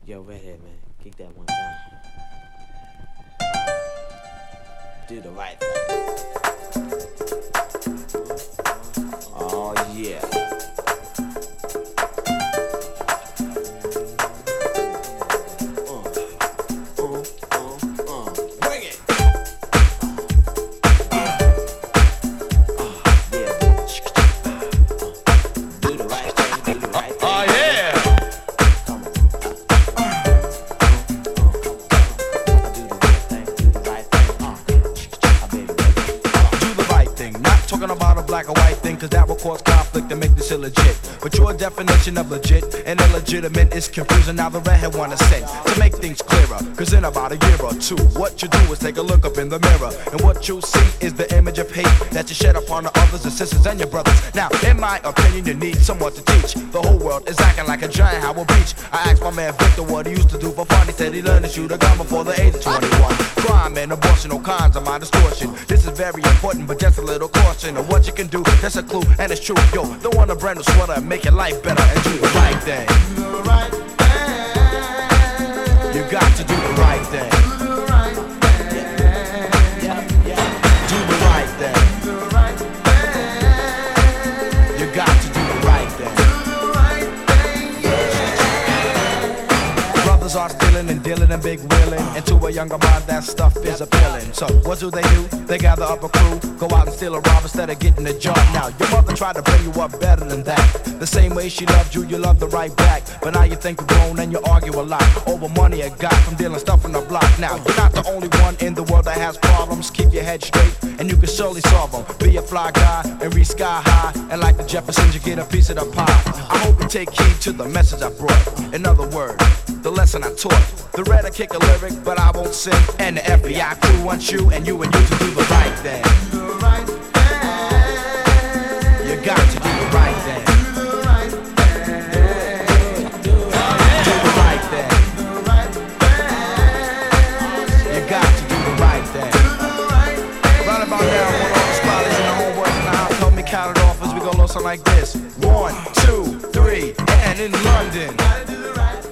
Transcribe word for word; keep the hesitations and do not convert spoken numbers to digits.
Yo, redhead, man, kick that one time. Do the right thing. Oh, yeah. About a black or white thing, cause that will cause conflict and make this illegit. But your definition of legit and illegitimate is confusing. Now the redhead wanna say, to make things clearer, cause in about a year or two, what you do is take a look up in the mirror, and what you'll see is the image of hate that you shed upon the others and sisters and your brothers. Now, in my opinion, you need someone to teach. The whole world is acting like a giant Howard Beach. I asked my man Victor what he used to do for fun. He said he learned to shoot a gun before the age of twenty-one. Crime and abortion, all kinds of my distortion. This is very important, but just a little caution of what you can do. That's a clue, and it's true. Yo, don't want a brand new sweater and make your life better and do the right thing. Do the right thing. You got to do the right thing. Do the right thing. Do the right thing. Do the right thing. You got to do the right thing. Do the right thing, yeah. Brothers are stealing and dealing and big wheeling, and to a younger mind that stuff is appealing. So what do they do? They gather up a crew, go out and steal a rob instead of getting the job. Now your mother tried to bring you up better than that. The same way she loved you, you loved her right back. But now you think you're grown and you argue a lot over money you got from dealing stuff on the block. Now you're not the only one in the world that has problems. Keep your head straight and you can surely solve them. Be a fly guy and reach sky high, and like the Jeffersons you get a piece of the pie. I hope you take heed to the message I brought. In other words, the lesson I taught. The red I kick a lyric, but I won't sing. And the F B I crew wants you and you and you to do the right thing. Do the right thing. You got to do the right thing. Do the right thing. Do the right thing. Do the right thing. You got to do the right thing. Do the right thing. Right about now, I want all the spotters and the homeboys in the house. Help me count it off as we go low something like this. One, two, three, and in London. Gotta do the right